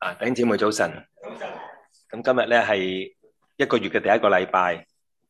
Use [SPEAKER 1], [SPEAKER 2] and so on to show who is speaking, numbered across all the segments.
[SPEAKER 1] 弟兄姊妹早晨。咁今日咧係一個月嘅第一個禮拜。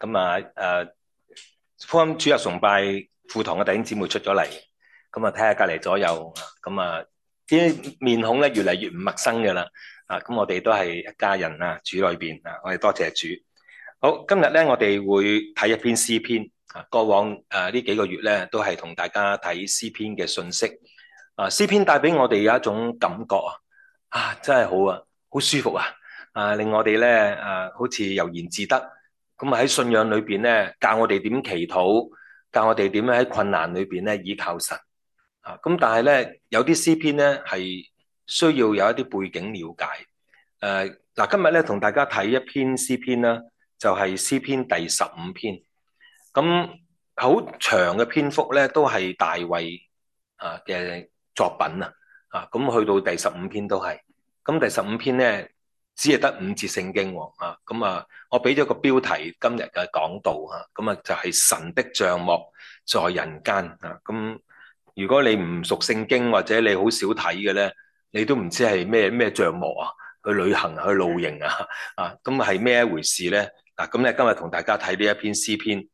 [SPEAKER 1] 福音主日崇拜輔堂嘅弟兄姊妹出咗嚟，咁睇下隔籬左右，啲面孔咧越嚟越唔陌生嘅啦。咁我哋都係一家人啊，主裏邊啊，我哋多謝主。好，今日咧我哋會睇一篇詩篇。過往呢幾個月咧都係同大家睇詩篇嘅信息。詩篇帶俾我哋有一種感覺真係好啊，好舒服令我哋咧好似悠然自得。咁喺信仰裏邊咧，教我哋點祈禱，教我哋點樣喺困難裏邊咧依靠神。咁但係咧有啲詩篇咧係需要有一啲背景了解。今日咧同大家睇一篇詩篇啦，就係詩篇第15篇。咁好長嘅篇幅咧，都係大衛嘅作品咁去到第15篇都係。咁第15篇咧只係得5節聖經我俾咗個標題今日嘅講道就係神的帳幕在人間咁如果你唔熟聖經或者你好少睇嘅咧，你都唔知係咩帳幕去旅行去露營咁係咩一回事咧？咁咧今日同大家睇呢一篇詩篇。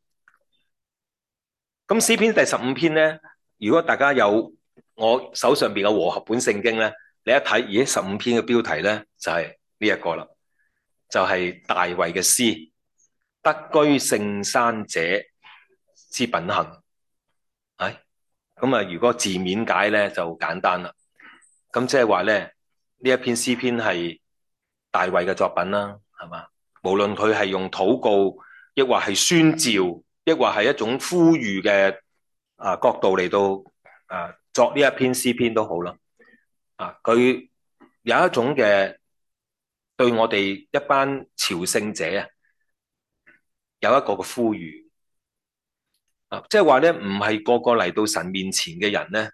[SPEAKER 1] 咁詩篇第15篇咧，如果大家有我手上邊嘅和合本聖經咧，你一睇，咦，15篇嘅標題咧就係呢一個啦，就係大衛嘅詩，得居聖山者之品行。如果字面解咧就簡單啦。咁即係話咧，呢一篇詩篇係大衛嘅作品啦，係嘛？無論佢係用禱告，亦或係宣召，亦或係一種呼籲嘅角度嚟到作呢一篇詩篇都好啦。佢有一種嘅對我哋一班朝聖者有一個嘅呼籲即係話咧，唔係個個嚟到神面前嘅人咧，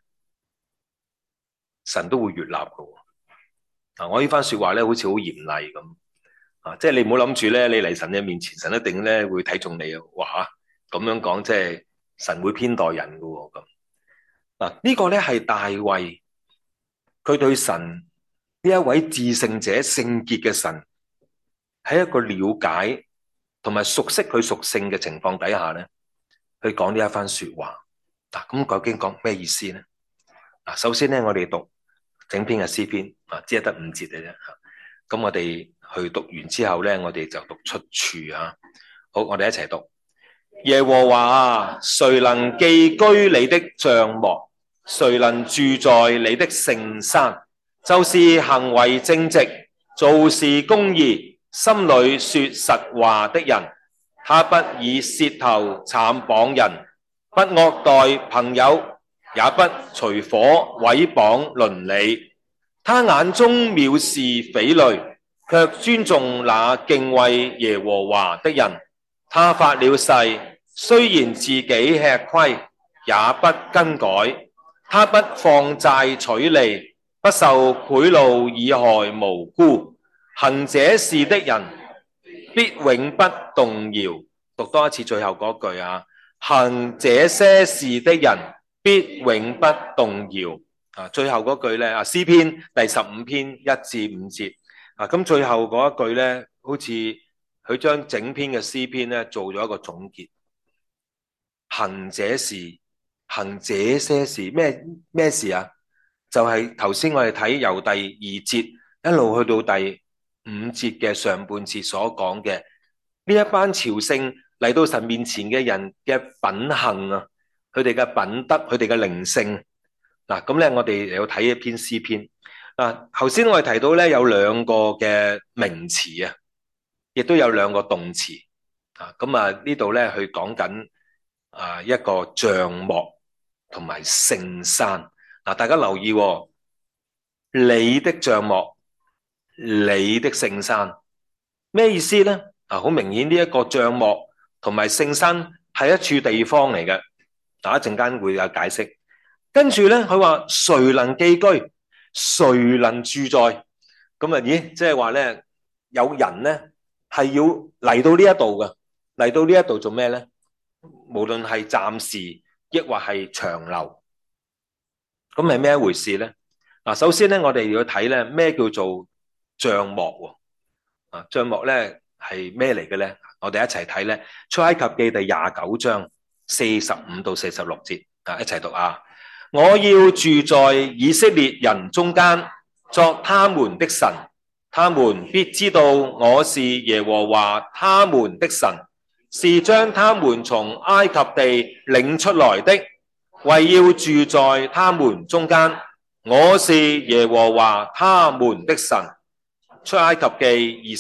[SPEAKER 1] 神都會悅納嘅。我呢番說話咧，好似好嚴厲咁即係你唔好諗住咧，你嚟神嘅面前，神一定咧會睇中你哇，咁樣講，即係神會偏待人嘅咁。呢個咧係大衛，佢對神呢一位至聖者、聖潔嘅神，喺一個了解同埋熟悉佢屬性嘅情況底下咧，去講呢一番說話。咁究竟講咩意思咧？首先咧，我哋讀整篇嘅詩篇只係得5節嘅啫。咁我哋去讀完之後咧，我哋就讀出處好，我哋一齊讀。耶和華啊，誰能寄居你的帳幕？誰能住在你的聖山？就是行為正直、做事公義、心裏說實話的人。他不以舌頭讒謗人，不惡待朋友，也不隨夥毀謗鄰里。他眼中藐視匪類，卻尊重那敬畏耶和華的人。他發了誓，雖然自己吃虧，也不更改。他不放債取利，不受賄賂以害無辜。行這事的人必永不動搖。讀多一次最後嗰句行這些事的人必永不動搖。最後嗰句咧詩篇第15篇1至5節咁最後嗰一句咧，好似佢將整篇嘅詩篇咧做咗一個總結。行這事，行這些事，咩事就係頭先我哋睇由第2節一路去到第5節嘅上半節所講嘅呢一班朝聖嚟到神面前嘅人嘅品行佢哋嘅品德，佢哋嘅靈性。咁咧我哋要睇一篇詩篇。頭先我哋提到咧有2個嘅名詞亦都有2個動詞呢度咧去講緊一個帳幕同埋聖山。大家留意你的帳幕，你的聖山咩意思咧？好明顯呢一個帳幕同埋聖山係一處地方嚟嘅，一陣間會有解釋。跟住咧佢話誰能寄居，誰能住在？咁即係話咧有人咧係要嚟到呢一度嘅，嚟到呢一度做咩咧？無論係暫時抑或係長留，咁係咩一回事咧？首先咧我哋要睇咧咩叫做帳幕喎。帳幕咧係咩嚟嘅咧？我哋一齊睇咧出埃及記第29章45到46節一齊讀啊！我要住在以色列人中間，作他們的神，他們必知道我是耶和華他們的神，是將他們從埃及地領出來的，為要住在他們中間。我是耶和華他們的神。出埃及記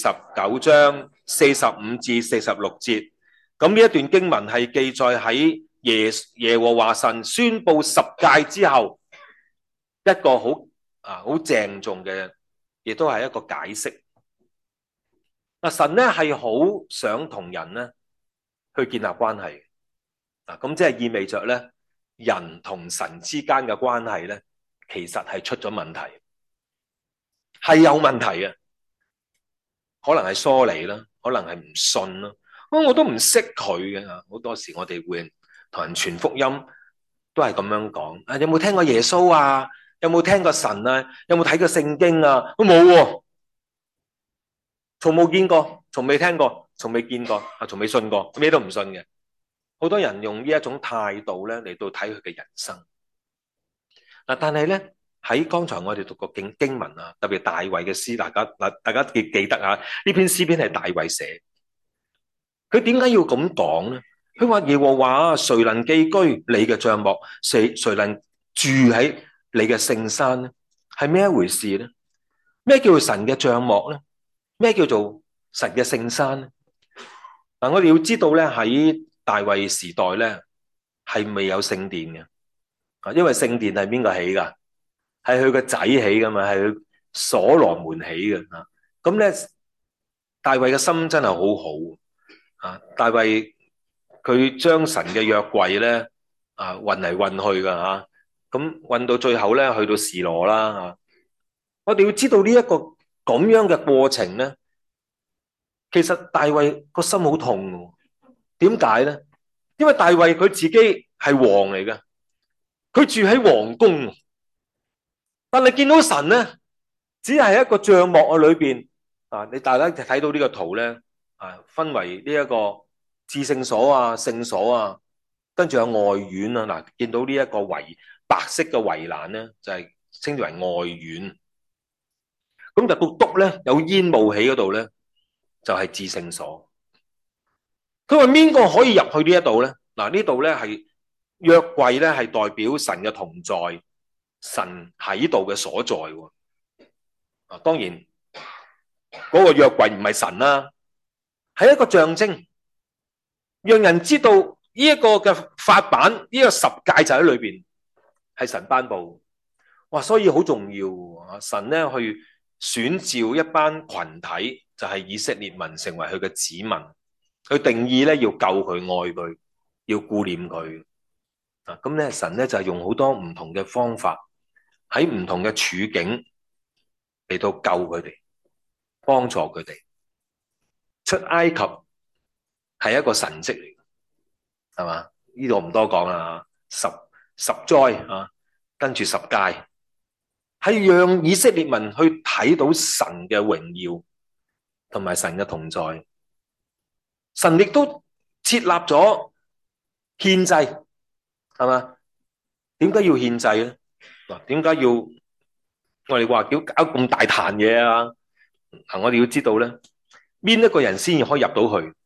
[SPEAKER 1] 29章45至46節，咁呢一段經文係記載喺耶和華神宣布十誡之後一個好鄭重嘅，亦都係一個解釋。神咧係好想同人咧去建立關係，咁即係意味着咧人同神之間嘅關係咧，其實係出咗問題，係有問題嘅。可能係疏離啦，可能係唔信啦。我都唔識佢嘅，好多時我哋會同人傳福音，都係咁樣講。有冇聽過耶穌啊？有冇聽過神啊？有冇睇過聖經啊？都冇喎，從冇見過，從未聽過，從未見過，從未信過，咩都唔信嘅。好多人用呢一種態度咧嚟到睇佢嘅人生。但係咧。喺剛才我哋讀過經文啊，特別大衛嘅詩，大家記得啊？呢篇詩篇係大衛寫，佢點解要咁講咧？佢話耶和華，誰能寄居你嘅帳幕？誰能住喺你嘅聖山咧？係咩一回事咧？咩叫做神嘅帳幕咧？咩叫做神嘅聖山咧？嗱，我哋要知道咧，喺大衛時代咧係未有聖殿嘅，因為聖殿係邊個起噶？係佢個仔起噶嘛，係佢所羅門起嘅。咁咧，大衛嘅心真係好好。大衛佢將神嘅約櫃咧運嚟運去噶吓，咁運到最後咧去到示羅啦吓。我哋要知道呢一個咁樣嘅過程咧，其實大衛個心好痛嘅。點解咧？因為大衛佢自己係王嚟嘅，佢住喺皇宮。但係見到神咧，只係一個帳幕嘅裏邊你大家睇到呢個圖咧分為呢一個至聖所啊、聖所啊，跟住有外院啊。嗱，見到呢一個白色嘅圍欄咧，就係稱之為外院。咁就個督咧有煙霧起嗰度咧，就係至聖所。佢話邊個可以入去呢一度咧？嗱，呢度咧係約櫃咧，係代表神嘅同在。神喺度嘅所在喎。當然嗰個約櫃唔係神啦，係一個象徵，讓人知道呢一個嘅法版，呢個十誡就喺裏邊，係神頒布。哇，所以好重要。神咧去選召一班群體，就係以色列民成為佢嘅子民，佢定義咧要救佢、愛佢、要顧念佢。咁咧神咧就係用好多唔同嘅方法，喺唔同嘅處境嚟到救佢哋，幫助佢哋。出埃及係一個神蹟嚟，係嘛？呢度唔多講啦，十災跟住十誡，係讓以色列民去睇到神嘅榮耀同埋神嘅同在。神亦都設立咗獻祭，係嘛？點解要獻祭咧？點解要我哋話叫搞咁大壇嘢啊？我哋要知道咧，邊一個人先可以入到去？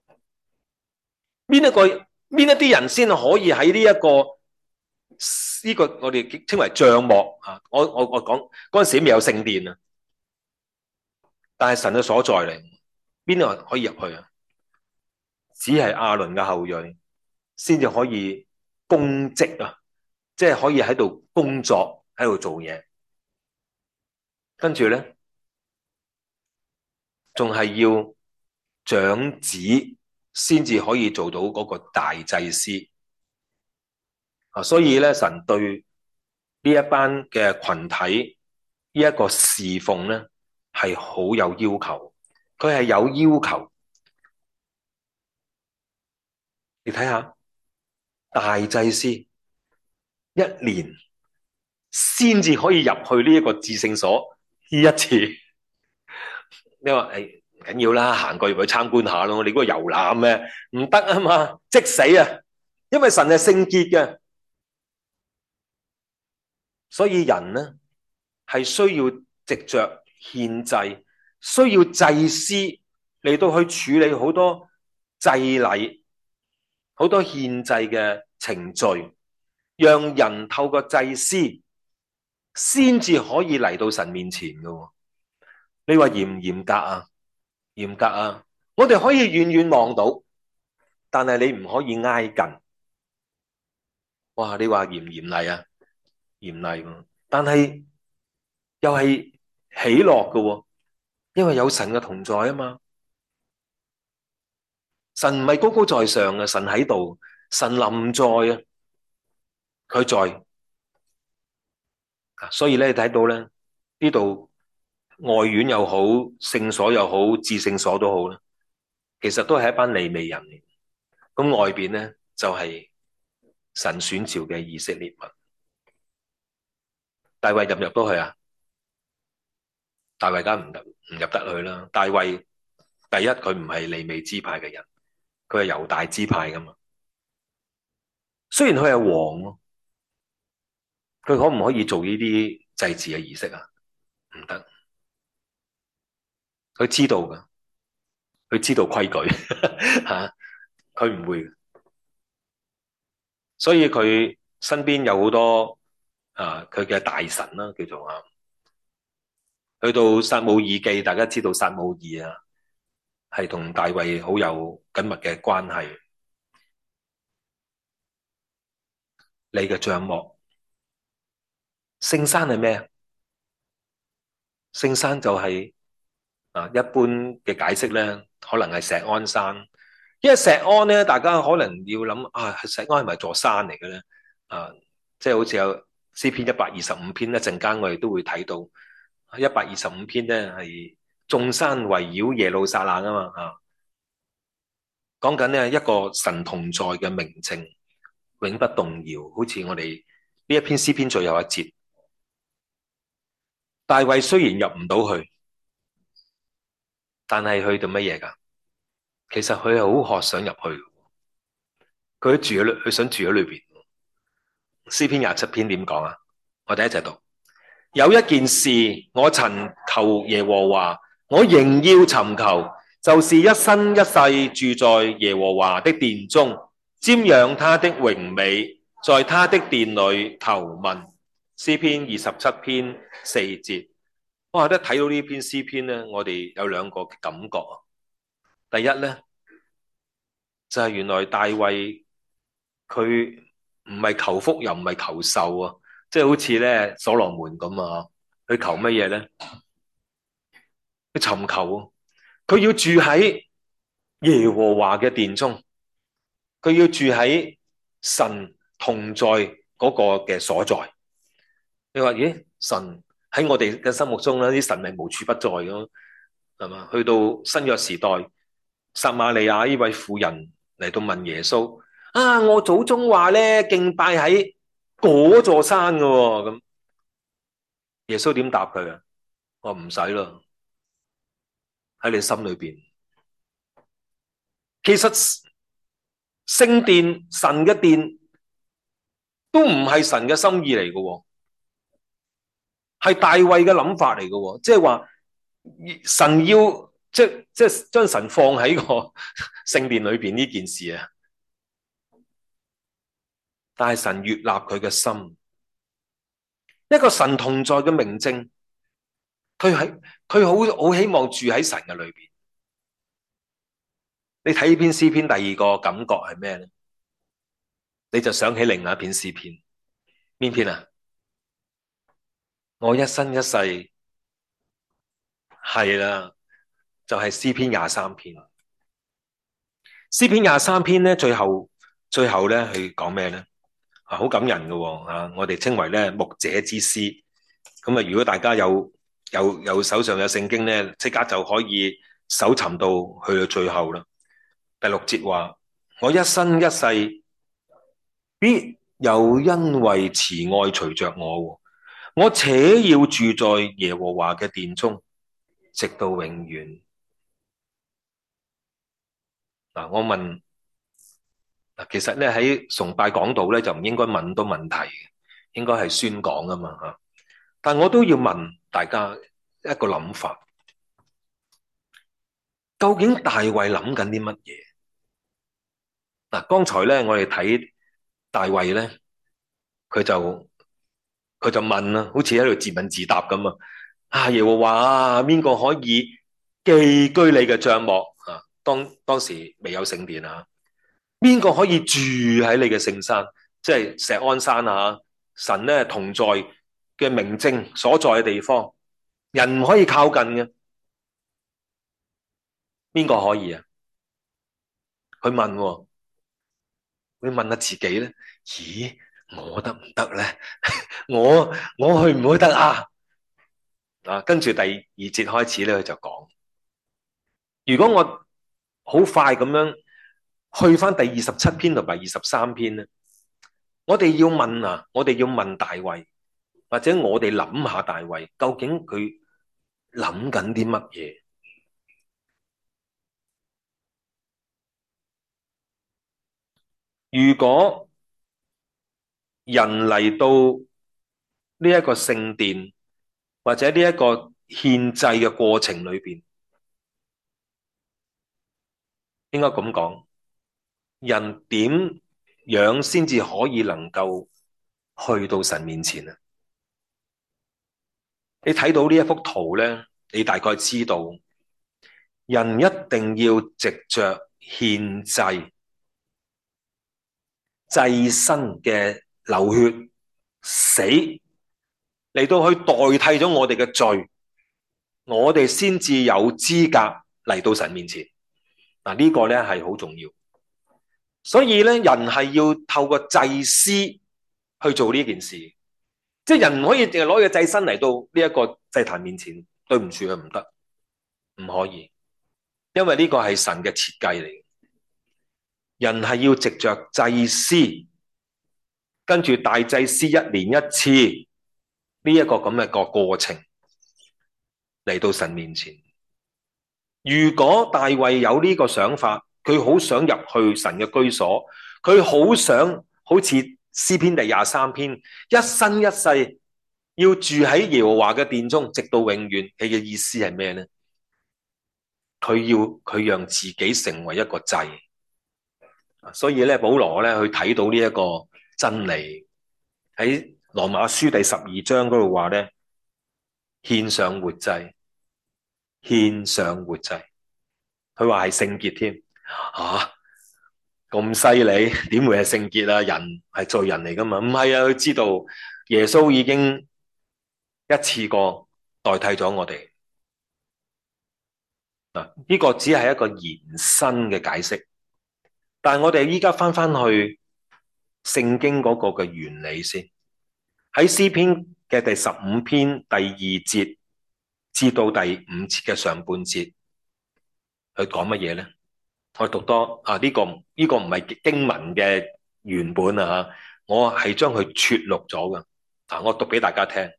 [SPEAKER 1] 邊一啲人先可以喺呢個我哋稱為帳幕啊？我講嗰陣時未有聖殿啊，但係神嘅所在嚟，邊個人可以入去啊？只係亞倫嘅後裔先至可以供職啊，即係可以喺度工作，喺度做嘢。跟住咧，仲係要長子先至可以做到嗰個大祭司所以咧，神對呢一班嘅群體呢一個侍奉咧係好有要求，佢係有要求。你睇下大祭司一年先至可以入去呢一個至聖所呢一次。 你話唔緊要啦，行過入去參觀下咯。你嗰個遊覽咩？唔得啊嘛，即死啊！因為神係聖潔嘅，所以人呢係需要藉着獻祭，需要祭司嚟到去處理好多祭禮、好多獻祭嘅程序，讓人透過祭司先至可以嚟到神面前嘅。你話嚴唔嚴格啊？嚴格啊！我哋可以遠遠望到，但係你唔可以挨近。哇！你話嚴唔嚴厲啊？嚴厲喎，但係又係喜樂嘅喎，因為有神嘅同在啊嘛。神唔係高高在上嘅，神喺度，神臨在啊，佢在。所以咧睇到咧呢度外院又好，聖所又好，至聖所都好啦，其實都係一班利未人嚟。咁外邊咧就係神選召嘅以色列民。大衛入唔入到去啊？大衛梗唔入得去啦。大衛第一佢唔係利未支派嘅人，佢係猶大支派噶嘛。雖然佢係王咯，佢可唔可以做呢啲祭祀嘅儀式啊？唔得，佢知道噶，佢知道規矩吓，佢唔會。所以佢身邊有好多佢嘅大臣啦，叫做啊。去到撒母耳記，大家知道撒母耳啊，係同大衛好有緊密嘅關係。你嘅帳幕，聖山係咩？聖山就係一般嘅解釋咧，可能係錫安山。因為錫安咧，大家可能要諗錫安係咪座山嚟嘅咧？啊，即係好似有詩篇125篇，一陣間我哋都會睇到125篇咧係眾山圍繞耶路撒冷啊嘛講緊呢一個神同在嘅名證，永不動搖。好似我哋呢一篇詩篇最後一節，大衛雖然入唔到去，但係去到乜嘢噶？其實佢係好渴想入去，佢想住喺裏邊。詩篇27篇點講啊？我哋一齊讀。有一件事我曾求耶和華，我仍要尋求，就是一生一世住在耶和華的殿中，瞻仰他的榮美，在他的殿裏求問。詩篇27篇4節。哇！一睇到呢篇詩篇咧，我哋有兩個感覺。第一咧，就係原來大衛佢唔係求福又唔係求壽啊，即係好似咧所羅門咁啊，佢求乜嘢咧？佢尋求，佢要住喺耶和華嘅殿中，佢要住喺神同在嗰個嘅所在。你話咦？神喺我哋嘅心目中咧，啲神係無處不在咯，係嘛？去到新約時代，撒瑪利亞呢位婦人嚟到問耶穌：我祖宗話咧敬拜喺嗰座山噶喎，咁耶穌點答佢啊？我唔使咯，喺你心裏邊。其實聖殿、神嘅殿都唔係神嘅心意嚟噶，係大衛嘅諗法嚟噶，即係話神要即係將神放喺個聖殿裏邊呢件事啊。但係神悅納佢嘅心，一個神同在嘅明證，佢好希望住喺神嘅裏邊。你睇呢篇詩篇，第二個感覺係咩咧？你就想起另外一篇詩篇，邊篇啊？我一生一世係啦，就係詩篇23篇。詩篇23篇咧，最後咧佢講咩咧？好感人嘅我哋稱為咧牧者之詩。咁啊，如果大家有手上有聖經咧，即刻就可以搜尋到去到最後啦。第6節話：我一生一世必有恩惠慈愛隨着我且要住在耶和華嘅殿中， 直到永遠。我問其實咧喺崇拜講道咧就唔應該問到問題嘅，應該係宣講啊嘛嚇。但我都要問大家一個諗法，究竟大衛諗緊啲乜嘢？剛才咧我哋睇大衛咧，佢就問啦，好似喺度自問自答咁啊！耶和華啊，邊個可以寄居你嘅帳幕啊？當時未有聖殿啊，邊個可以住喺你嘅聖山，即係錫安山啊？神咧同在嘅明證所在嘅地方，人唔可以靠近嘅，邊個可以啊？佢問喎，佢問下自己咧，咦，我得唔得咧？我去唔去得啊？跟住第二節開始咧，佢就講：如果我好快咁樣去翻第27篇同埋23篇咧，我哋要問大衛，或者我哋諗下大衛究竟佢諗緊啲乜嘢？如果人嚟到呢一個聖殿或者呢一個獻祭嘅過程裏邊，應該咁講，人點樣先至可以能夠去到神面前啊？你睇到呢一幅圖咧，你大概知道人一定要藉着獻祭、祭牲嘅流血死嚟到去代替咗我哋嘅罪，我哋先至有資格嚟到神面前。呢個咧係好重要，所以咧人係要透過祭司去做呢件事，即係人唔可以淨係攞個祭牲嚟到呢一個祭壇面前，對唔住啊，唔得，唔可以，因為呢個係神嘅設計嚟，人係要藉着祭司，跟住大祭司一年一次呢一個咁嘅個過程嚟到神面前。如果大衛有呢個想法，佢好想入去神嘅居所，佢好想好似詩篇第23篇，一生一世要住喺耶和華嘅殿中，直到永遠。佢嘅意思係咩呢？佢讓自己成為一個祭，所以咧保羅咧去睇到呢一個真理，喺羅馬書第12章嗰度話咧，獻上活祭，獻上活祭，佢話係聖潔添。咁犀利，點會係聖潔啊？人係罪人嚟噶嘛？唔係啊，佢知道耶穌已經一次過代替咗我哋。呢個只係一個延伸嘅解釋，但係我哋依家翻去聖經嗰個嘅原理先，喺詩篇嘅第15篇第2節至到第5節嘅上半節，佢講乜嘢咧？我讀多呢個唔係經文嘅原本啊，我係將佢撮錄咗噶。我讀俾大家聽。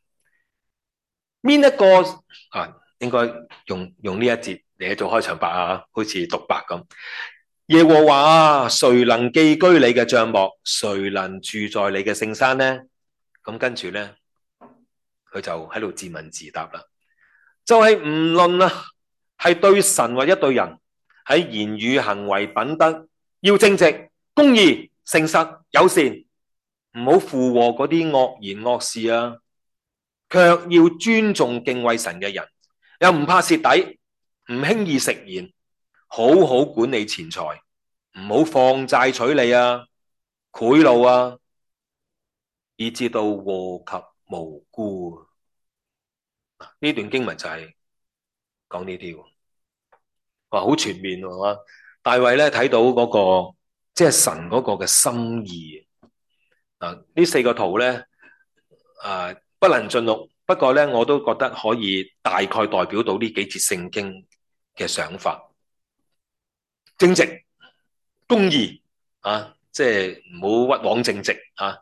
[SPEAKER 1] 邊一個應該用呢一節嚟做開場白啊，好似獨白咁。耶和華啊，誰能寄居你嘅帳幕？誰能住在你嘅聖山呢？咁跟住咧，佢就喺度自問自答啦。就係唔論啊，係對神或者對人，喺言語、行為、品德，要正直、公義、誠實、友善，唔好附和嗰啲惡言惡事啊，卻要尊重敬畏神嘅人，又唔怕蝕底，唔輕易食言，好好管理錢財，唔好放債取利啊、賄賂啊，以致到禍及無辜。呢段經文就係講呢啲，話好全面喎。大衛咧睇到嗰個即係神嗰個嘅心意。呢4個圖咧，不能盡錄，不過咧我都覺得可以大概代表到呢幾節聖經嘅想法。正直、公義即係唔好屈枉正直啊。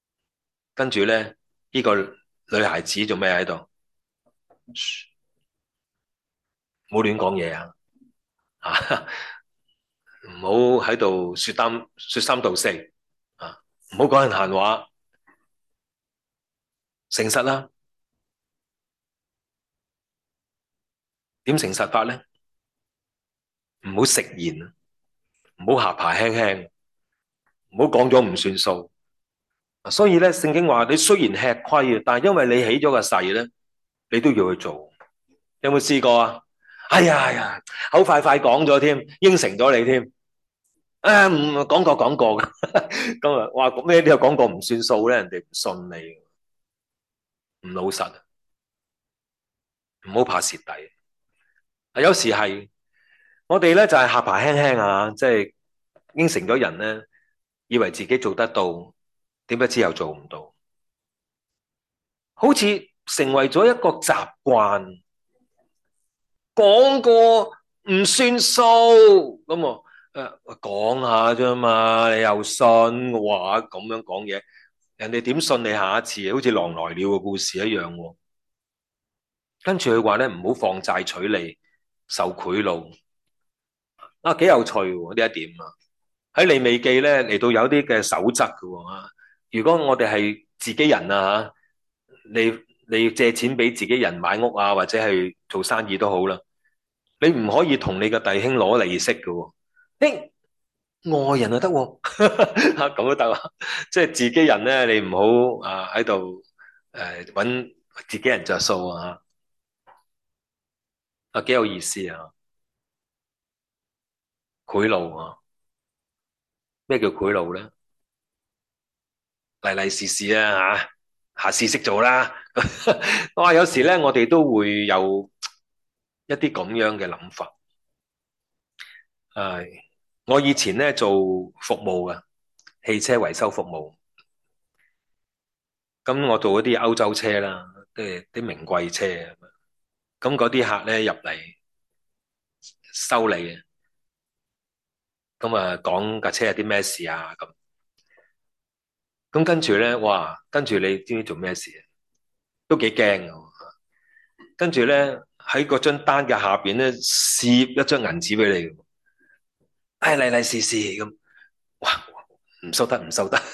[SPEAKER 1] 跟住咧，呢個女孩子做咩喺度？ 唔好亂講嘢啊，啊，唔好喺度說三道四啊，唔好講人閒話，誠實啦。點誠實法咧？唔好食言，唔好下巴輕輕，唔好講咗唔算數。所以咧，聖經話你雖然吃虧啊，但係因為你起咗個誓咧，你都要去做。有冇試過啊？哎呀，口快快講咗添，應承咗你添。誒，唔講過嘅，咁啊，哇，咩都有講過唔算數咧，人哋唔信你，唔老實，唔好怕蝕底。有時係我哋咧就係下巴輕輕啊，即係應承咗人咧，以為自己做得到，點不知又做唔到，好似成為咗一個習慣，講過唔算數咁啊。講下啫嘛，你又信話咁樣講嘢，人哋點信你下一次？好似狼來了嘅故事一樣喎。跟住佢話咧，唔好放債取利，受賄賂啊，幾有趣喎呢一點啊！喺利未記咧嚟到有啲嘅守則嘅喎。如果我哋係自己人啊嚇，你借錢俾自己人買屋啊，或者係做生意都好啦，你唔可以同你嘅弟兄攞利息嘅喎。外人就得喎，咁都得啊！即係自己人咧，你唔好啊喺度揾自己人着數啊！啊，幾有意思啊！賄賂啊，咩叫賄賂咧？利利是是啊嚇，下次識做啦。我話有時咧，我哋都會有一啲咁樣嘅諗法。係，我以前咧做服務嘅汽車維修服務，咁我做嗰啲歐洲車啦，即係啲名貴車，咁嗰啲客咧入嚟修理嘅，咁啊講架車有啲咩事啊咁，咁跟住咧，哇，跟住你知唔知做咩事啊？都幾驚嘅，跟住咧喺嗰張單嘅下邊咧，攝一張銀紙俾你，哎嚟嚟試試咁，哇，唔收得唔收得，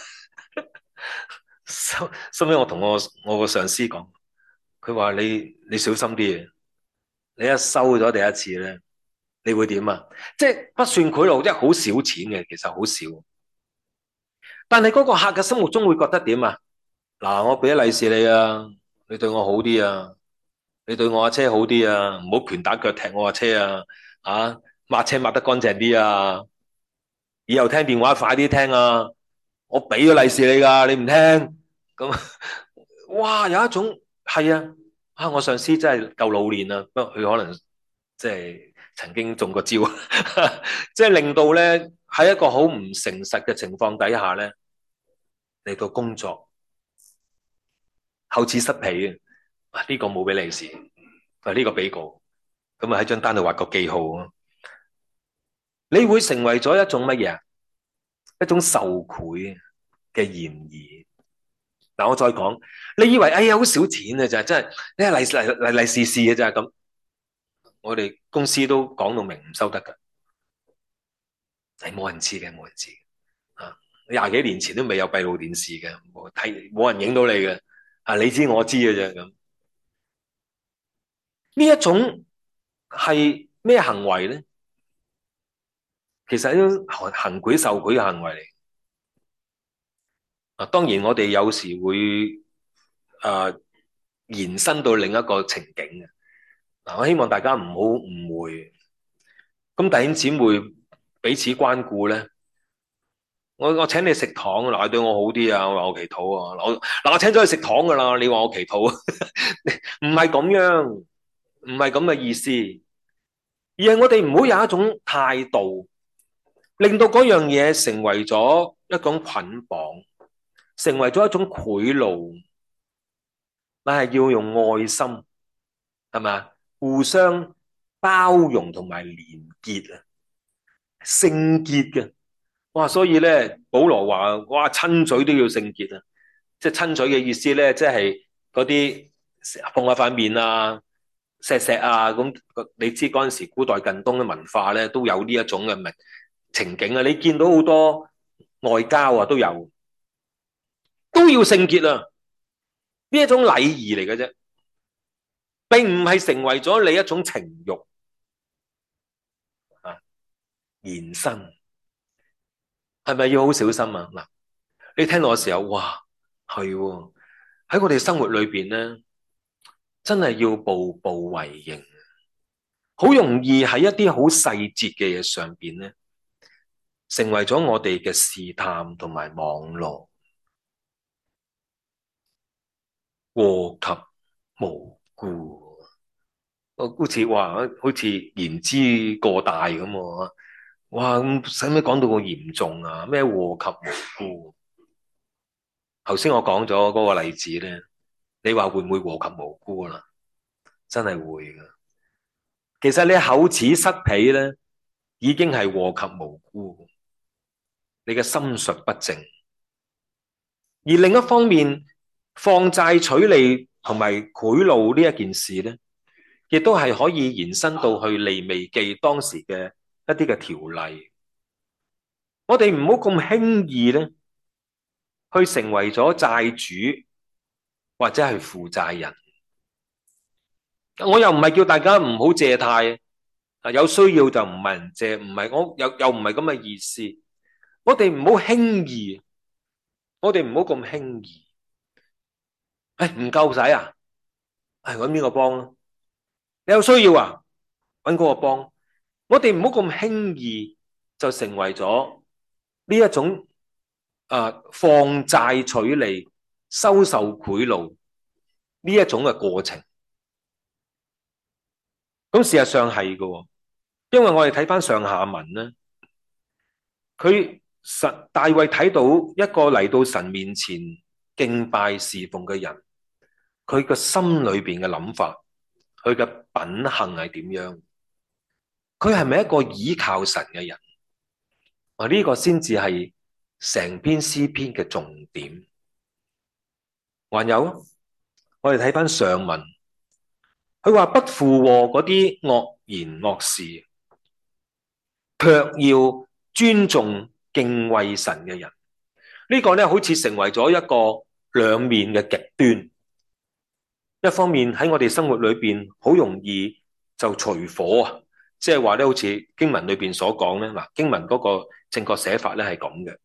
[SPEAKER 1] 收尾我同我個上司講，佢話你小心啲啊，你一收咗第一次咧，你會點啊？即係不算賄賂，即係好少錢嘅，其實好少。但係嗰個客嘅心目中會覺得點啊？嗱，我俾咗利是你啊，你對我好啲啊，你對我架車好啲啊，唔好拳打腳踢我架車啊，啊，抹車抹得乾淨啲啊，以後聽電話快啲聽啊，我俾咗利是你噶，你唔聽，咁哇，有一種係啊，我上司真係夠老練啊，不過佢可能即係曾經中過招，即係令到咧喺一個好唔誠實嘅情況底下咧嚟到工作，厚此失彼啊！呢個冇俾利是，呢個俾過，咁啊喺張單度畫個記號啊！你會成為咗一種乜嘢啊？一種受賄嘅嫌疑。嗱，我再講，你以為哎呀好少錢啊，就係真係，你係利是是嘅咋咁？我哋公司都講到明唔收得噶，係冇人知嘅，冇人知啊！廿幾年前都未有閉路電視嘅，冇人影到你嘅，啊你知我知嘅啫咁。呢一種係咩行為咧？其實係一種行賄受賄嘅行為嚟。啊，當然我哋有時會延伸到另一個情景嘅。嗱，我希望大家唔好誤會。咁弟兄姊妹彼此關顧咧，我請你食糖，嗱，你對我好啲啊，我話我祈禱啊，我請咗你食糖噶啦，你話我祈禱啊，唔係咁樣，唔係咁嘅意思，而係我哋唔好有一種態度，令到嗰樣嘢成為咗一種捆綁，成為咗一種賄賂，但係要用愛心，係咪？互相包容同埋連結啊，聖潔嘅。哇！所以咧，保羅話：哇，親嘴都要聖潔啊！即係親嘴嘅意思咧，即係嗰啲碰下塊面啊， 錫錫啊，咁你知嗰陣時古代近東嘅文化咧，都有呢一種嘅情景啊。你見到好多外交啊，都要聖潔啊，呢一種禮儀嚟嘅啫，並唔係成為咗你一種情慾啊延伸，係咪要好小心啊？嗱，你聽到嘅時候，哇，係喎，喺我哋生活裏邊咧，真係要步步為營，好容易喺一啲好細節嘅嘢上邊咧，成為咗我哋嘅試探同埋網絡，禍及無辜。我好似話，好似言之過大咁喎。哇，咁使唔使講到咁嚴重啊？咩禍及無辜？頭先我講咗嗰個例子咧，你話會唔會禍及無辜啦？真係會噶。其實你口齒失彼咧，已經係禍及無辜。你嘅心術不正，而另一方面，放債取利同埋賄賂呢一件事咧，亦都係可以延伸到去利未記當時嘅一啲嘅條例。我哋唔好咁輕易咧，去成為咗債主或者係負債人。我又唔係叫大家唔好借貸，有需要就唔問人借，唔係我又唔係咁嘅意思。我哋唔好輕易，我哋唔好咁輕易。唔夠使啊？搵邊個幫咯？你有需要啊？搵嗰個幫。我哋唔好咁輕易就成為咗呢一種放債取利、收受賄賂呢一種嘅過程。咁事實上係嘅，因為我哋睇翻上下文咧，大衛睇到一個嚟到神面前敬拜侍奉嘅人，佢個心裏邊嘅諗法，佢嘅品行係點樣？佢係咪一個倚靠神嘅人？呢個先至係成篇詩篇嘅重點。還有，我哋睇翻上文，佢話不附和嗰啲惡言惡事，卻要尊重敬畏神嘅人。呢個咧好似成為咗一個兩面嘅極端。一方面喺我哋生活裏邊好容易就隨火啊，即係話咧好似經文裏邊所講咧，嗱，經文嗰個正確寫法咧係咁嘅，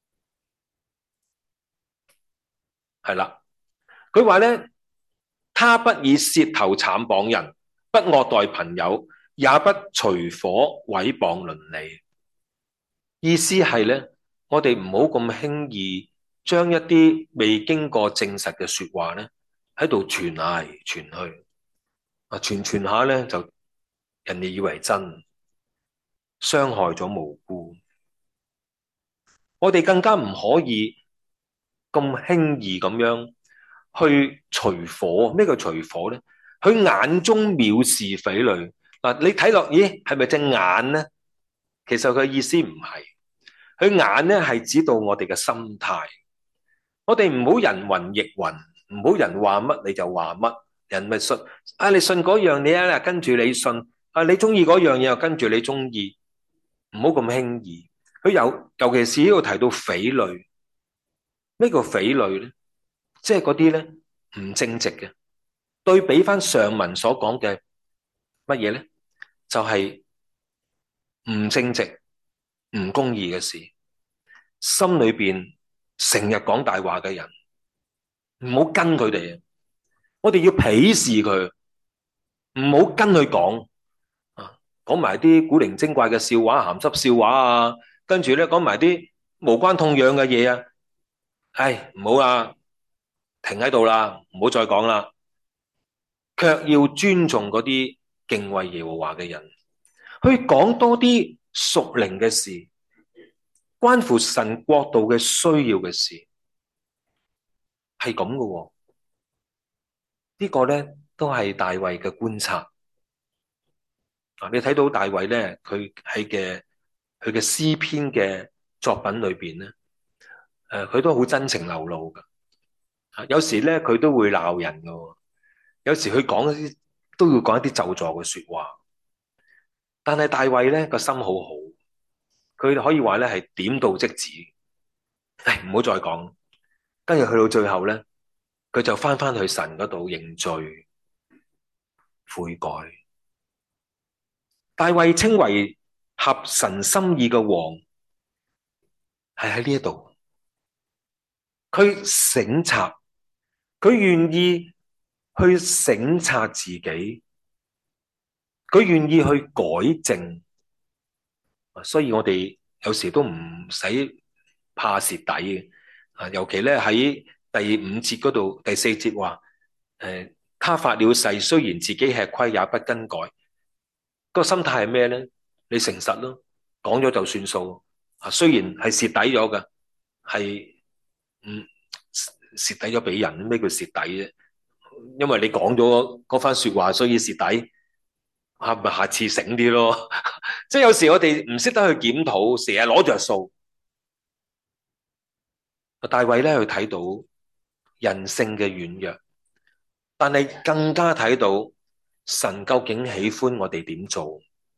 [SPEAKER 1] 係啦，佢話咧，他不以舌頭讒謗人，不惡待朋友，也不隨火毀謗鄰里。意思係咧，我哋唔好咁輕易將一啲未經過證實嘅說話咧喺度傳嚟傳去，傳下咧就人哋以為真，傷害咗無辜。我哋更加唔可以咁輕易咁樣去隨火。咩叫隨火咧？佢眼中藐視匪類。嗱，你睇落，咦，係咪隻眼咧？其實佢意思唔係，佢眼咧係指到我哋嘅心態。我哋唔好人云亦云，唔好人話乜你就話乜，人咪信你信嗰樣嘢啊，跟住你信你中意嗰樣嘢又跟住你中意，唔好咁輕易。佢尤其是呢度提到匪類，咩叫匪類咧？即係嗰啲咧唔正直嘅。對比翻上文所講嘅乜嘢咧，就係唔正直、唔公義嘅事，心裏邊成日講大話嘅人，唔好跟佢哋。我哋要鄙視佢，唔好跟佢講講埋啲古靈精怪嘅笑話、鹹濕笑話啊，跟住咧講埋啲無關痛癢嘅嘢啊。唔好啦，停喺度啦，唔好再講啦。卻要尊重嗰啲敬畏耶和華嘅人，去講多啲屬靈嘅事，關乎神國度嘅需要嘅事，係咁嘅。呢個咧都係大衛嘅觀察。你睇到大衛咧，佢嘅詩篇嘅作品裏邊咧，佢都好真情流露噶。有時咧佢都會鬧人噶，有時佢講一啲都要講一啲咒詛嘅說話。但係大衛咧個心好好，佢可以話咧係點到即止，唉，唔好再講。跟住去到最後咧，佢就翻去神嗰度認罪悔改。大衛稱為合神心意嘅王，係喺呢一度，佢省察，佢願意去省察自己，佢願意去改正。所以我哋有時都唔使怕蝕底嘅。尤其咧喺第五節嗰度，第四節話，他發了誓，雖然自己吃虧，也不更改。個心態係咩咧？你誠實咯，講咗就算數。雖然係蝕底咗嘅，係蝕底咗俾人。咩叫蝕底啫？因為你講咗嗰番說話，所以蝕底。咪下次醒啲咯。即係有時我哋唔識得去檢討，成日攞着數。大衛咧去睇到人性嘅軟弱，但係更加睇到神究竟喜歡我哋點做。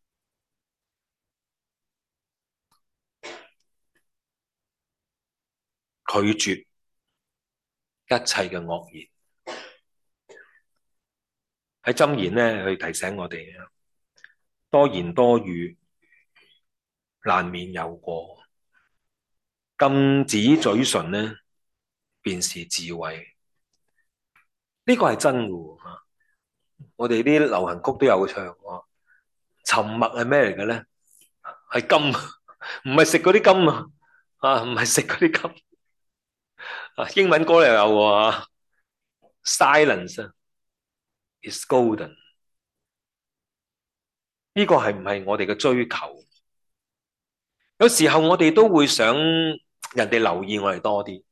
[SPEAKER 1] 拒絕一切嘅惡言。喺箴言咧去提醒我哋，多言多語難免有過，禁止嘴唇咧便是智慧。呢個係真嘅。我哋啲流行曲都有唱。沉默係咩嚟嘅咧？係金，唔係食嗰啲金啊！唔係食嗰啲金。英文歌又有喎。Silence is golden。呢個係唔係我哋嘅追求？有時候我哋都會想人哋留意我哋多啲，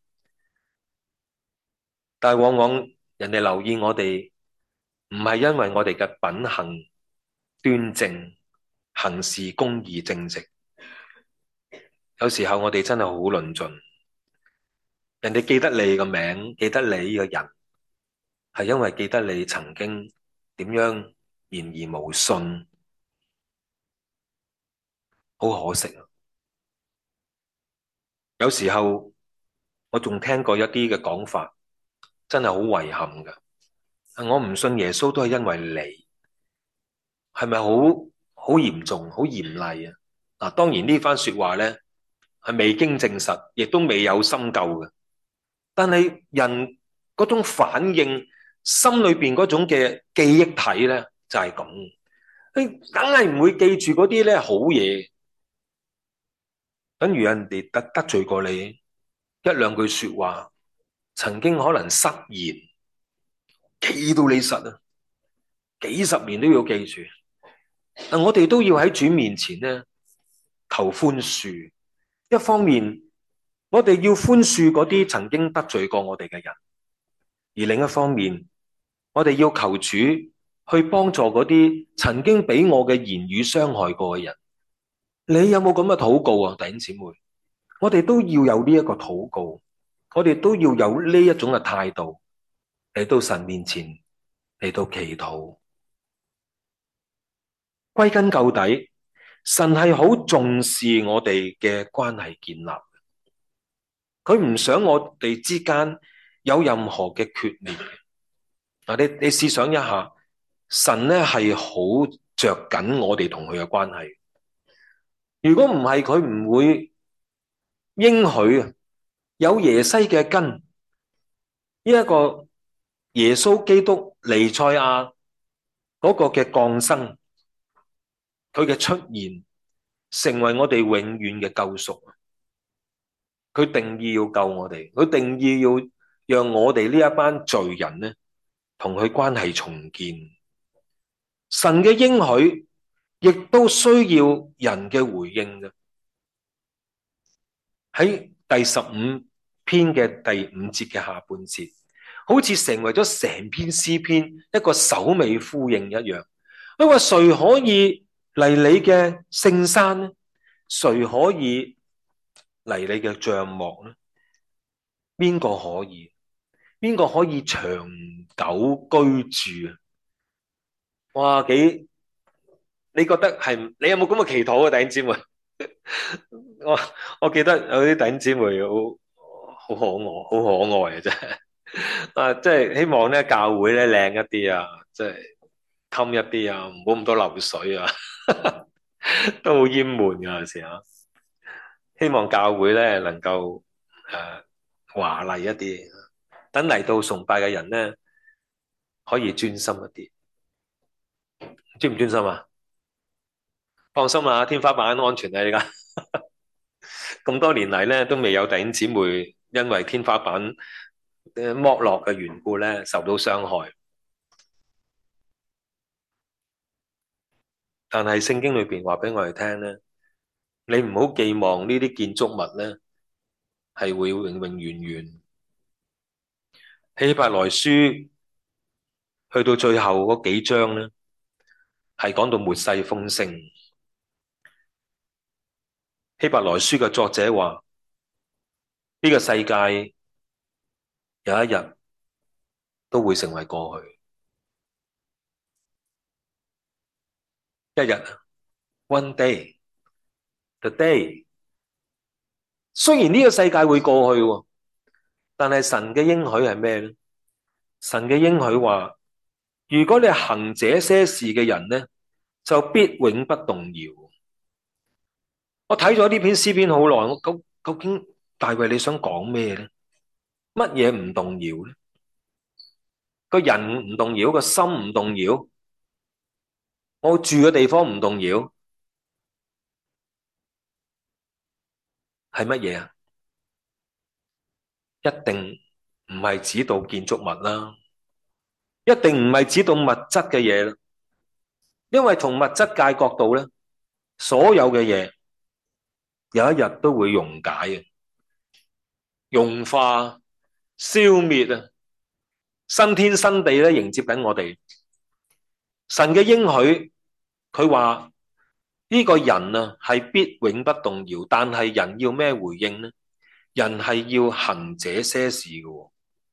[SPEAKER 1] 但係往往人哋留意我哋唔係因為我哋嘅品行端正、行事公義正直。有時候我哋真係好論盡，人哋記得你個名，記得你呢個人，係因為記得你曾經點樣言而無信。好可惜啊！有時候我仲聽過一啲嘅講法，真係好遺憾㗎。我唔信耶穌都係因為你，係咪好嚴重、好嚴厲啊？當然呢番說話咧係未經證實，亦都未有深究嘅。但係人嗰種反應，心裏邊嗰種嘅記憶體咧就係咁，你梗係唔會記住嗰啲咧好嘢。等如人哋得罪過你一兩句說話，曾經可能失言，記到你實啊，幾十年都要記住。但我哋都要喺主面前咧求寬恕。一方面，我哋要寬恕嗰啲曾經得罪過我哋嘅人；而另一方面，我哋要求主去幫助嗰啲曾經俾我嘅言語傷害過嘅人。你有冇咁嘅禱告啊，弟兄姊妹？我哋都要有呢一個禱告，我哋都要有呢一種嘅態度嚟到神面前嚟到祈禱。歸根究底，神係好重視我哋嘅關係建立，佢唔想我哋之間有任何嘅決裂。你試想一下，神咧係好着緊我哋同佢嘅關係。如果唔係，佢唔會應許有耶西嘅根，呢一個耶穌基督彌賽亞嗰個嘅降生，佢嘅出現成為我哋永遠嘅救贖。佢定意要救我哋，佢定意要讓我哋呢一班罪人呢同佢關係重建。神嘅應許亦都需要人嘅回應嘅。喺第15篇嘅第5節嘅下半節，好似成為咗成篇詩篇一個首尾呼應一樣。佢話，誰可以嚟你嘅聖山呢？誰可以嚟你嘅帳幕呢？邊個可以？邊個可以長久居住啊？ 哇，你覺得係？你有冇咁嘅祈禱啊，弟兄姊妹？我我記得有啲弟兄姊妹好可愛，好可愛啊，真係啊！即係希望咧教會咧靚一啲啊，即係襟一啲啊，唔好咁多流水啊，都好淹悶噶有時啊。希望教會咧能夠華麗一啲，等嚟到崇拜嘅人咧可以專心一啲。專唔專心啊？放心啊，天花板安全啊！而家咁多年嚟咧都未有弟兄姊妹因為天花板剝落嘅緣故咧受到傷害。但係聖經裏邊話俾我哋聽咧，你唔好寄望呢啲建築物咧係會永永遠遠。希伯來書去到最後嗰幾章咧，係講到末世豐盛。希伯來書嘅作者話：呢個世界有一日都會成為過去，一日，one day，the day。雖然呢個世界會過去喎，但係神嘅應許係咩咧？神嘅應許話：如果你行這些事嘅人咧，就必永不動搖。我睇咗呢篇詩篇好耐，我究竟大衛你想講咩咧？乜嘢唔動搖咧？個人唔動搖，個心唔動搖，我住嘅地方唔動搖，係乜嘢啊？一定唔係指到建築物啦，一定唔係指到物質嘅嘢啦，因為從物質界角度咧，所有嘅嘢有一日都會溶解嘅、融化、消滅啊，新天新地咧迎接緊我哋。神嘅應許，佢話呢個人啊係必永不動搖，但係人要咩回應呢？人係要行這些事嘅，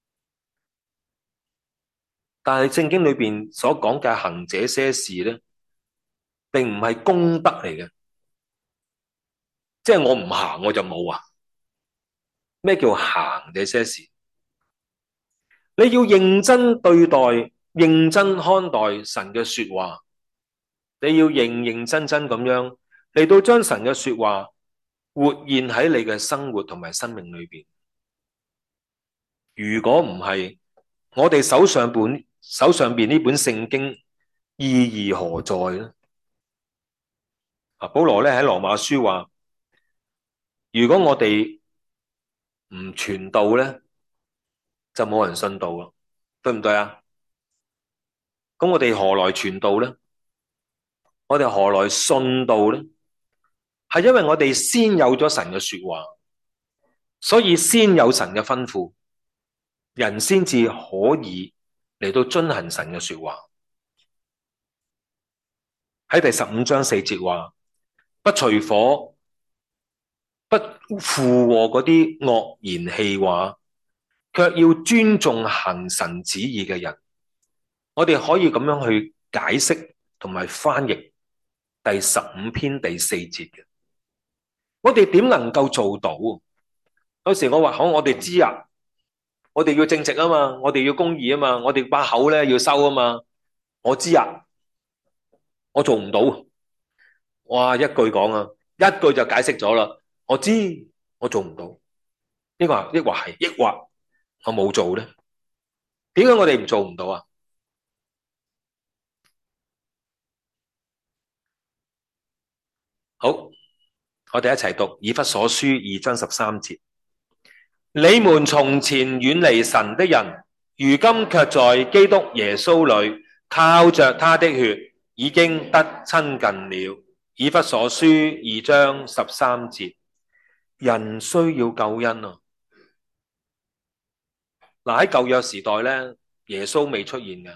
[SPEAKER 1] 但係聖經裏邊所講嘅行這些事咧，並唔係功德嚟嘅，即係我唔行我就冇啊。咩叫行這些事？你要認真對待、認真看待神嘅說話，你要認認真真咁樣嚟到將神嘅說話活現喺你嘅生活同埋生命裏邊。如果唔係，我哋手上邊呢本聖經意義何在呢？啊，保羅咧喺羅馬書話：如果我哋唔傳道咧，就冇人信道咯，對唔對啊？咁我哋何來傳道咧？我哋何來信道咧？係因為我哋先有咗神嘅說話，所以先有神嘅吩咐，人先至可以嚟到遵行神嘅說話。喺第15章4節話：不隨夥，不附和嗰啲惡言戲話，卻要尊重行神旨意嘅人。我哋可以咁樣去解釋同埋翻譯第15篇第4節嘅。我哋點能夠做到？有時我話好，我哋知啊，我哋要正直啊嘛，我哋要公義啊嘛，我哋把口咧要收啊嘛。我知啊，我做唔到。哇，一句講啊，一句就解釋咗啦。我知，我做唔到。抑或係，抑或我冇做咧？點解我哋唔做唔到啊？好，我哋一齊讀以弗所書2章13節。你們從前遠離神的人，如今卻在基督耶穌裏靠着他的血，已經得親近了。以弗所書2章13節。人需要救恩啊！嗱，喺舊約時代咧，耶穌未出現嘅，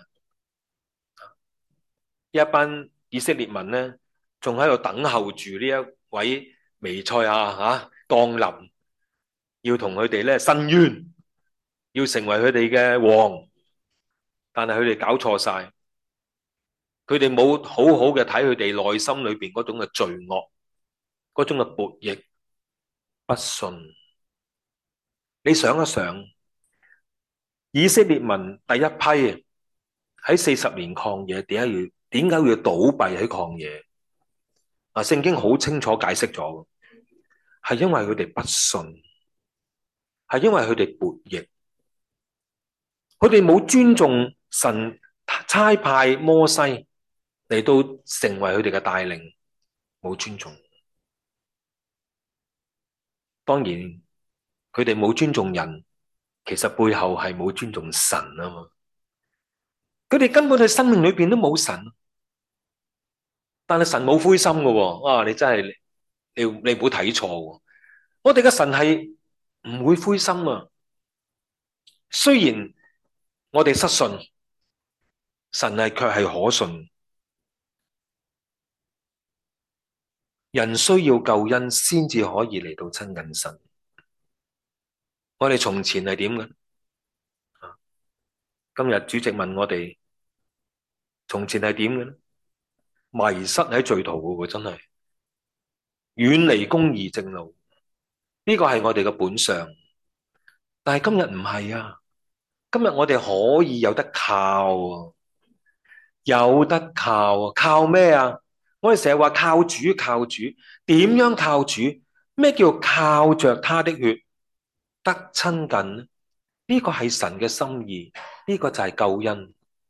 [SPEAKER 1] 一班以色列民咧，仲喺度等候住呢一位彌賽亞降臨，要同佢哋咧申冤，要成為佢哋嘅王，但係佢哋搞錯晒。 佢哋冇好好嘅睇佢哋內心裏邊嗰種嘅罪惡，嗰種嘅悖逆、不信。你想一想，以色列民第一批喺40年曠野，點解要倒閉喺曠野？啊，聖經好清楚解釋咗，係因為佢哋不信，係因為佢哋悖逆，佢哋冇尊重神差派摩西嚟到成為佢哋嘅帶領，冇尊重。當然，佢哋冇尊重人，其實背後係冇尊重神啊嘛。佢哋根本喺生命裏邊都冇神，但係神冇灰心噶喎。啊，你真係你唔好睇錯喎。我哋嘅神係唔會灰心啊。雖然我哋失信，神係卻係可信。人需要救恩先至可以嚟到親近神。我哋從前係點嘅？今日主席問我哋，從前係點嘅咧？迷失喺罪途嘅喎，真係遠離公義正路。呢個係我哋嘅本相，但係今日唔係啊！今日我哋可以有得靠啊，有得靠啊！靠咩啊？我哋成日話靠主，靠主，點樣靠主？咩叫靠着他的血得親近呢？呢個係神嘅心意，呢個就係救恩。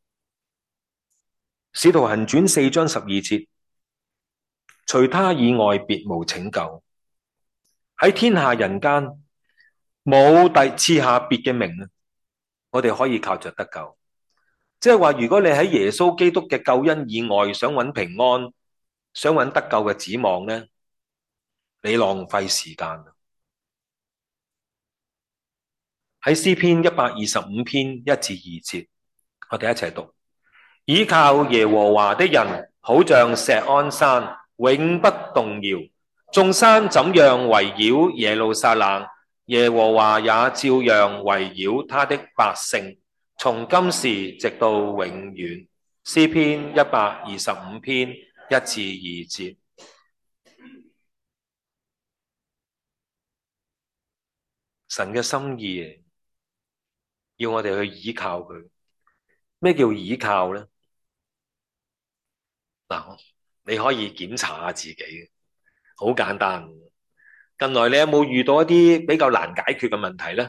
[SPEAKER 1] 使徒行傳4章12節，除他以外別無拯救，喺天下人間冇第賜下別嘅名啊！我哋可以靠着得救。即係話，如果你喺耶穌基督嘅救恩以外想揾平安，想揾得救嘅指望呢，你浪費時間。喺詩篇125篇1至2節，我哋一齊讀：倚靠耶和華的人，好像錫安山，永不動搖。眾山怎樣圍繞耶路撒冷，耶和華也照樣圍繞他的百姓，從今時直到永遠。詩篇125篇1至2節。神嘅心意要我哋去倚靠佢。咩叫倚靠呢？嗱，你可以檢查下自己，好簡單。近來你有冇遇到一啲比較難解決嘅問題呢？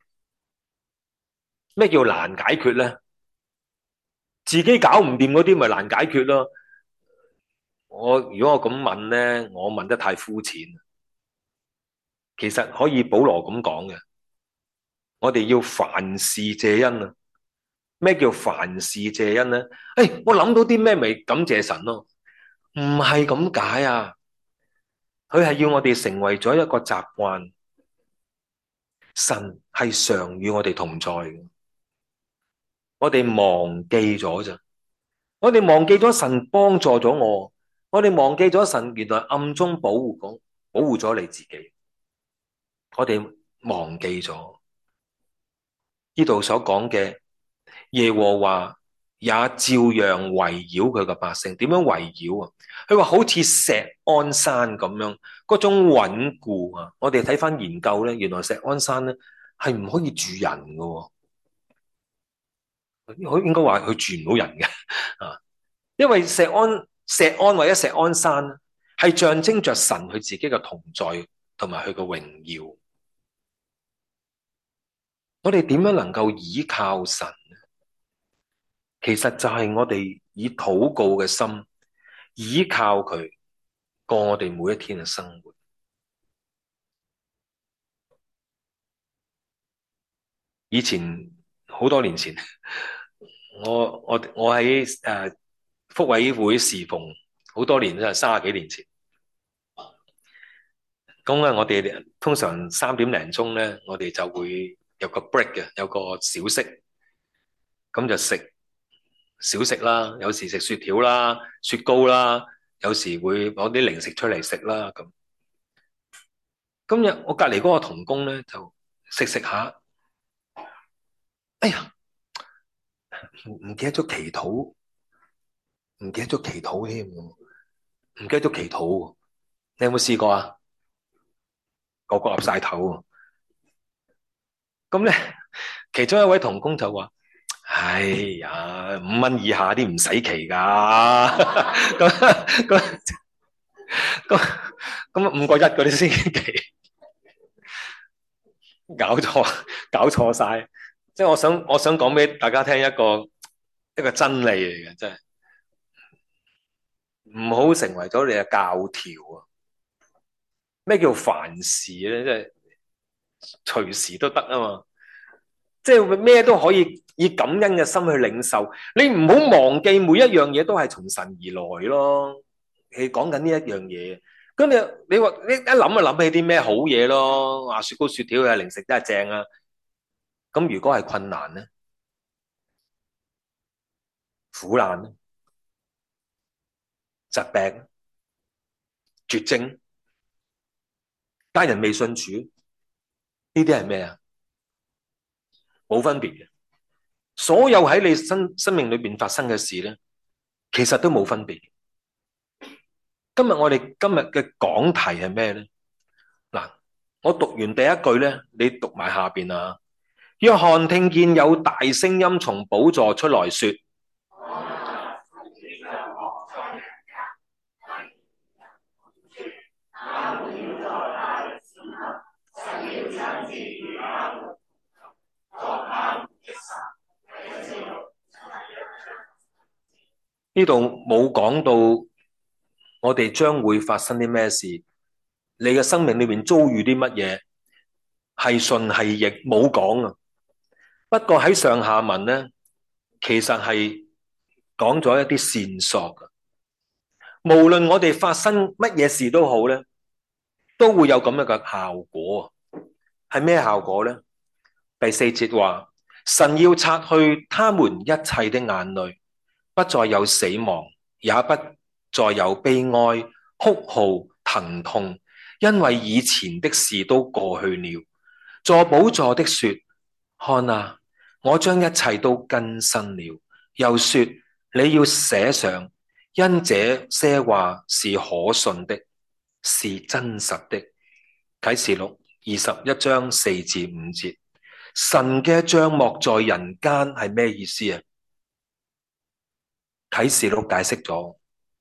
[SPEAKER 1] 咩叫難解決呢？自己搞唔掂嗰啲咪難解決咯。如果我咁問呢，我問得太膚淺。其實可以保羅咁講嘅，我哋要凡事謝恩啊。咩叫凡事謝恩呢？我諗到啲咩咪感謝神咯。唔係咁解啊，佢係要我哋成為咗一個習慣。神係常與我哋同在嘅，我哋忘記咗咋？我哋忘記咗神幫助咗我哋忘記咗神原來暗中保護咗你自己。我哋忘記咗呢度所講嘅耶和華也照樣圍繞佢嘅百姓。點樣圍繞啊？佢話好似錫安山咁樣，嗰種穩固啊！我哋睇翻研究咧，原來錫安山咧係唔可以住人嘅，應該話佢住唔到人嘅啊！因為錫安或者錫安山係象徵着神佢自己嘅同在同埋佢嘅榮耀。我哋點樣能夠倚靠神？其實就係我哋以禱告嘅心倚靠佢，過我哋每一天嘅生活。以前好多年前，我喺福委會侍奉好多年，都係30幾年前。咁咧，我哋通常3點零鐘咧，我哋就會有個 break 嘅，有個小息，咁就食小食啦，有時食雪條啦、雪糕啦，有時會攞啲零食出嚟食啦。咁今日我隔籬嗰個同工咧，就食食下，哎呀，唔記得咗祈禱，唔唔記得咗祈禱添，唔記得咗祈禱。你有冇試過啊？個個岌晒頭。咁咧，其中一位同工就話：哎呀，5蚊以下啲唔使祈噶。咁咁咁咁5個1嗰啲先祈，搞錯搞錯晒。即係我想講俾大家聽一個真理嚟嘅，真係唔好成為咗你嘅教條啊！咩叫凡事咧？即係隨時都得啊嘛！即係咩都可以以感恩嘅心去領受。你唔好忘記每一樣嘢都係從神而來咯。係講緊呢一樣嘢。咁你話你一諗就諗起啲咩好嘢咯？話雪糕雪條嘅零食真係正啊！咁如果係困難咧、苦難咧、疾病、絕症、家人未信主，呢啲係咩啊？冇分別嘅。所有喺你生命裏邊發生嘅事咧，其實都冇分別。我哋今日嘅講題係咩咧？嗱，我讀完第一句咧，你讀埋下邊啊。約翰聽見有大聲音從寶座出來說：呢度冇講到我哋將會發生啲咩事，你嘅生命裏面遭遇啲乜嘢，係順係逆，冇講啊。不過喺上下文咧，其實係講咗一啲線索嘅。無論我哋發生乜嘢事都好咧，都會有咁樣嘅效果。係咩效果咧？第4節話：神要擦去他們一切的眼淚，不再有死亡，也不再有悲哀、哭號、疼痛，因為以前的事都過去了。坐寶座的說：看啊，我將一切都更新了。又說：你要寫上，因這些話是可信的，是真實的。啟示錄21章4-5節，神嘅帳幕在人間係咩意思啊？啟示錄解釋咗，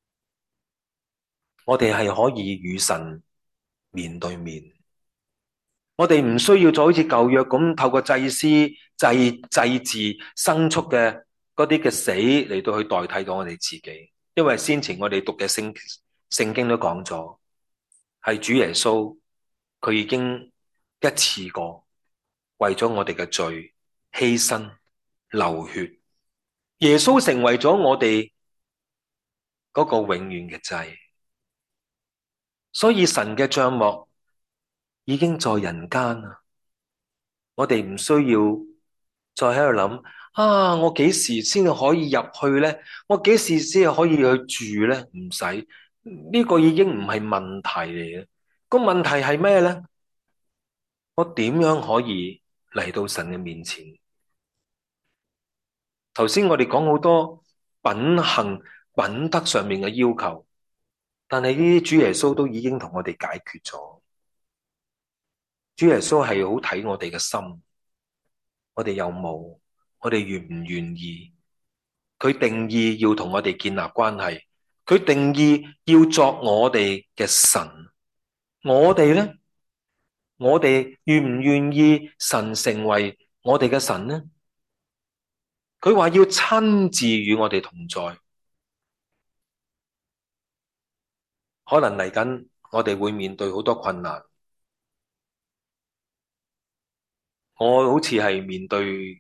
[SPEAKER 1] 我哋係可以與神面對面，我哋唔需要再好似舊約咁透過祭司祭祀牲畜嘅嗰啲嘅死嚟到去代替到我哋自己，因為先前我哋讀嘅聖經都講咗，係主耶穌佢已經一次過為咗我哋嘅罪犧牲流血，耶穌成為咗我哋嗰個永遠嘅祭，所以神嘅帳幕已經在人間啦。我哋唔需要再喺度諗啊，我幾時先可以入去咧？我幾時先可以去住咧？唔使，呢個已經唔係問題嚟嘅。個問題係咩咧？我點樣可以嚟到神嘅面前？頭先我哋講好多品行品德上面嘅要求，但係呢啲主耶穌都已經同我哋解決咗。主耶穌係好睇我哋嘅心，我哋有冇？我哋願唔願意？佢定義要同我哋建立關係，佢定義要作我哋嘅神。我哋咧，我哋願唔願意神成為我哋嘅神呢？佢話要親自與我哋同在，可能嚟緊我哋會面對好多困難。我好似係面對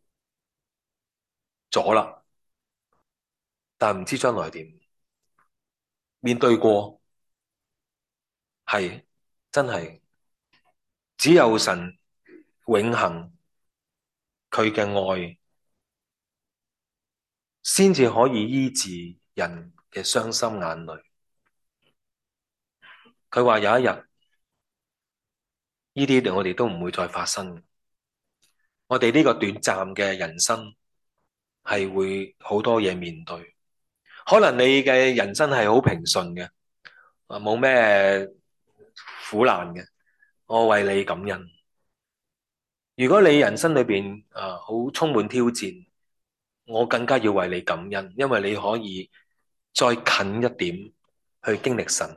[SPEAKER 1] 咗啦，但唔知將來點。面對過，係真係只有神永恆佢嘅愛，先至可以醫治人嘅傷心眼淚。佢話有一日，呢啲我哋都唔會再發生。我哋呢個短暫嘅人生係會好多嘢面對， 可能你嘅人生係好平順嘅，冇咩苦難嘅，我為你感恩。如果你人生裏邊好充滿挑戰，我更加要為你感恩，因為你可以再近一點去經歷神。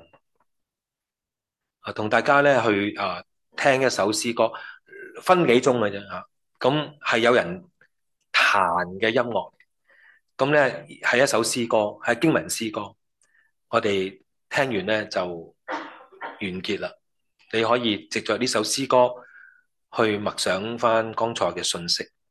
[SPEAKER 1] 同大家咧去聽一首詩歌，分幾鐘嘅啫吓，咁係有人彈嘅音樂，咁咧係一首詩歌，係經文詩歌，我哋聽完咧就完結啦。你可以藉着呢首詩歌去默想翻剛才嘅信息。